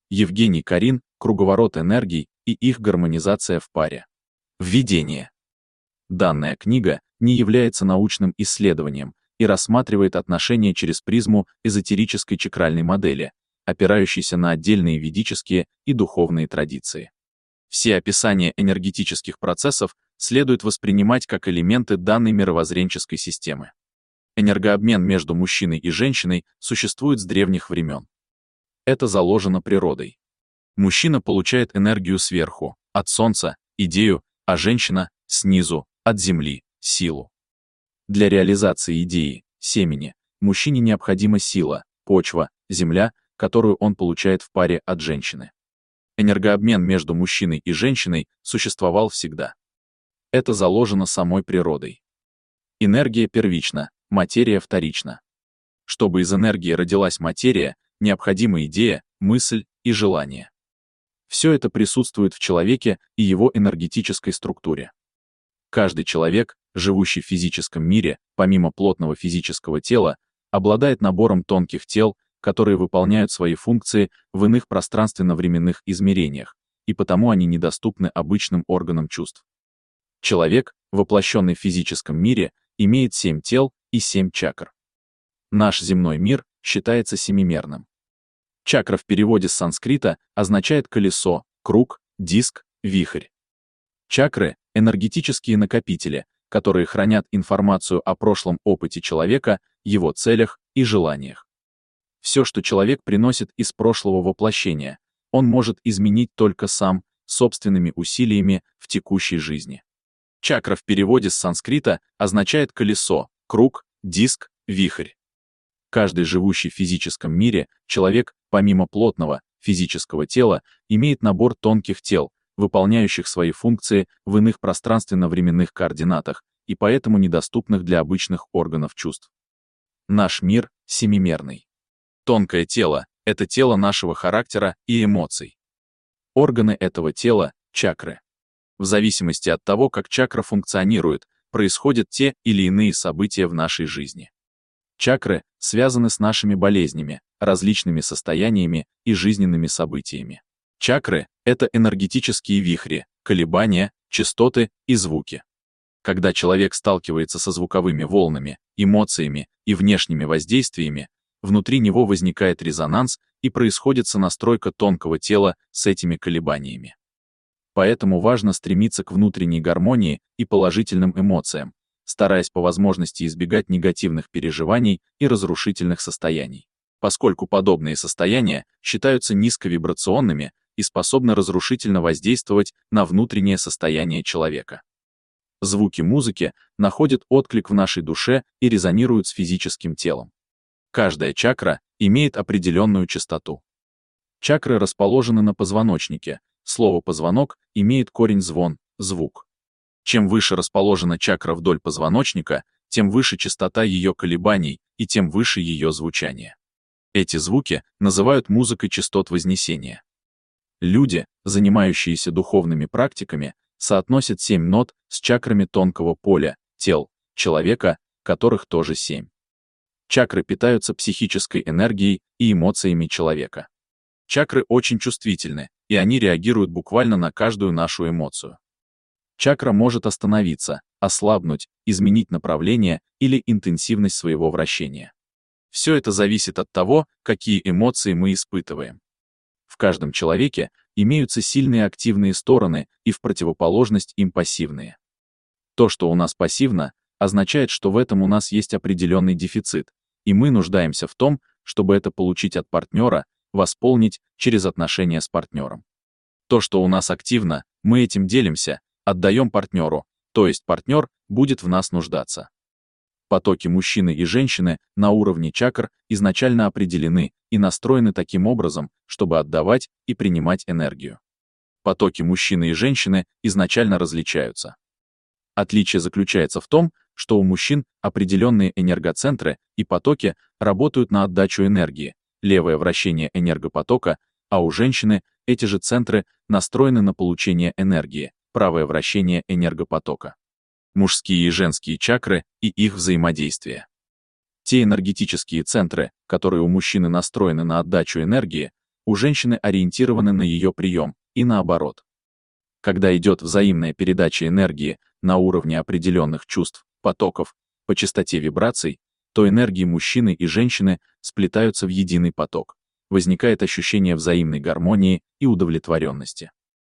Евгений Карин, круговорот энергий и их гармонизация в паре. Введение. Данная книга не является научным исследованием и рассматривает отношения через призму эзотерической чакральной модели, опирающейся на отдельные ведические и духовные традиции. Все описания энергетических процессов следует воспринимать как элементы данной мировоззренческой системы. Энергообмен между мужчиной и женщиной существует с древних времен. Это заложено природой. Мужчина получает энергию сверху, от солнца, идею, а женщина — снизу, от земли, силу. Для реализации идеи, семени, мужчине необходима сила, почва, земля, которую он получает в паре от женщины. Энергообмен между мужчиной и женщиной существовал всегда. Это заложено самой природой. Энергия первична, материя вторична. Чтобы из энергии родилась материя, необходима идея, мысль и желание. Все это присутствует в человеке и его энергетической структуре. Каждый человек, живущий в физическом мире, помимо плотного физического тела, обладает набором тонких тел, которые выполняют свои функции в иных пространственно-временных измерениях, и потому они недоступны обычным органам чувств. Человек, воплощенный в физическом мире, имеет 7 тел и 7 чакр. Наш земной мир считается семимерным. Чакра в переводе с санскрита означает колесо, круг, диск, вихрь. Чакры — энергетические накопители, которые хранят информацию о прошлом опыте человека, его целях и желаниях. Все, что человек приносит из прошлого воплощения, он может изменить только сам, собственными усилиями в текущей жизни. Чакра в переводе с санскрита означает колесо, круг, диск, вихрь. Каждый живущий в физическом мире человек, помимо плотного физического тела, имеет набор тонких тел, выполняющих свои функции в иных пространственно-временных координатах и поэтому недоступных для обычных органов чувств. Наш мир семимерный. Тонкое тело — это тело нашего характера и эмоций. Органы этого тела — чакры. В зависимости от того, как чакра функционирует, происходят те или иные события в нашей жизни. Чакры связаны с нашими болезнями, различными состояниями и жизненными событиями. Чакры — это энергетические вихри, колебания, частоты и звуки. Когда человек сталкивается со звуковыми волнами, эмоциями и внешними воздействиями, внутри него возникает резонанс и происходит сонастройка тонкого тела с этими колебаниями. Поэтому важно стремиться к внутренней гармонии и положительным эмоциям, стараясь по возможности избегать негативных переживаний и разрушительных состояний, поскольку подобные состояния считаются низковибрационными и способны разрушительно воздействовать на внутреннее состояние человека. Звуки музыки находят отклик в нашей душе и резонируют с физическим телом. Каждая чакра имеет определенную частоту. Чакры расположены на позвоночнике. Слово «позвонок» имеет корень звон, звук. Чем выше расположена чакра вдоль позвоночника, тем выше частота ее колебаний и тем выше ее звучание. Эти звуки называют музыкой частот вознесения. Люди, занимающиеся духовными практиками, соотносят 7 нот с чакрами тонкого поля, тел, человека, которых тоже 7. Чакры питаются психической энергией и эмоциями человека. Чакры очень чувствительны, и они реагируют буквально на каждую нашу эмоцию. Чакра может остановиться, ослабнуть, изменить направление или интенсивность своего вращения. Все это зависит от того, какие эмоции мы испытываем. В каждом человеке имеются сильные активные стороны и в противоположность им пассивные. То, что у нас пассивно, означает, что в этом у нас есть определенный дефицит, и мы нуждаемся в том, чтобы это получить от партнера, восполнить через отношения с партнером. То, что у нас активно, мы этим делимся, отдаем партнеру, то есть партнер будет в нас нуждаться. Потоки мужчины и женщины на уровне чакр изначально определены и настроены таким образом, чтобы отдавать и принимать энергию. Потоки мужчины и женщины изначально различаются. Отличие заключается в том, что у мужчин определенные энергоцентры и потоки работают на отдачу энергии, левое вращение энергопотока, а у женщины эти же центры настроены на получение энергии, правое вращение энергопотока. Мужские и женские чакры и их взаимодействие. Те энергетические центры, которые у мужчины настроены на отдачу энергии, у женщины ориентированы на ее прием, и наоборот. Когда идет взаимная передача энергии на уровне определенных чувств, потоков, по частоте вибраций, то энергии мужчины и женщины сплетаются в единый поток. Возникает ощущение взаимной гармонии и удовлетворенности.